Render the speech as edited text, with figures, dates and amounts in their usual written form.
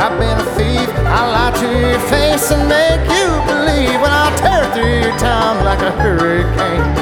I've been a thief. I'll lie to your face and make you believe when I'll tear through your tongue like a hurricane.